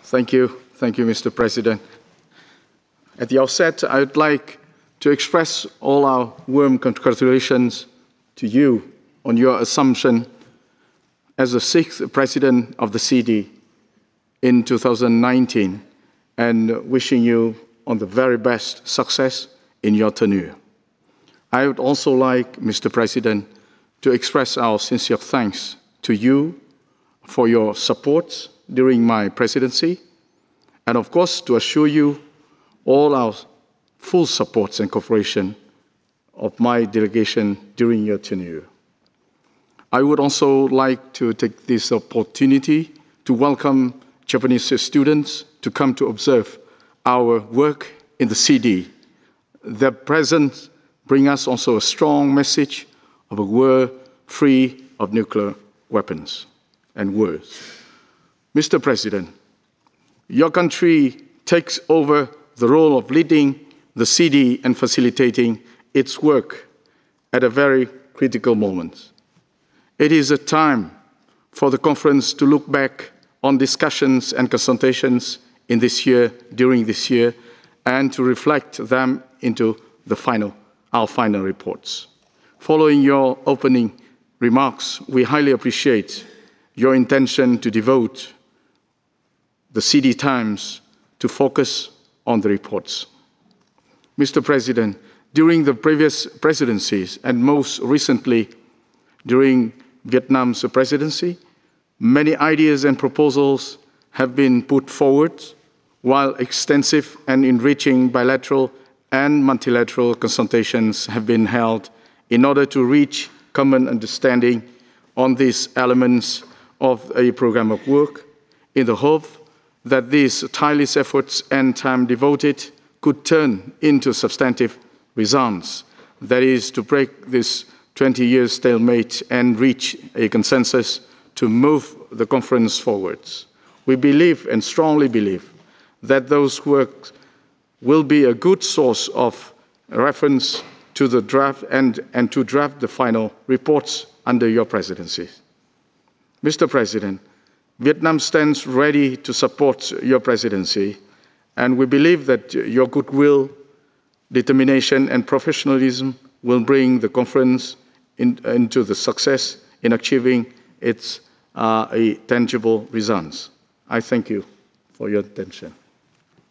Thank you, Mr. President. At the outset, I would like to express all our warm congratulations to you on your assumption as the sixth President of the CD in 2019 and wishing you on the very best success in your tenure. I would also like, Mr. President, to express our sincere thanks to you for your support during my presidency, and of course to assure you all our full support and cooperation of my delegation during your tenure. I would also like to take this opportunity to welcome Japanese students to come to observe our work in the CD. Their presence brings us also a strong message of a world free of nuclear weapons and wars. Mr. President, your country takes over the role of leading the CD and facilitating its work at a very critical moment. It is a time for the conference to look back on discussions and consultations in this year, during this year, and to reflect them into our final reports. Following your opening remarks, we highly appreciate your intention to devote the CD times to focus on the reports. Mr. President, during the previous presidencies and most recently during Vietnam's presidency, many ideas and proposals have been put forward, while extensive and enriching bilateral and multilateral consultations have been held in order to reach common understanding on these elements of a program of work, in the hope that these tireless efforts and time devoted could turn into substantive results, that is, to break this 20-year stalemate and reach a consensus to move the conference forwards. We believe and strongly believe that those works will be a good source of reference to the draft and to draft the final reports under your presidency. Mr. President, Vietnam stands ready to support your presidency, and we believe that your goodwill, determination, and professionalism will bring the conference into the success in achieving its tangible results. I thank you for your attention.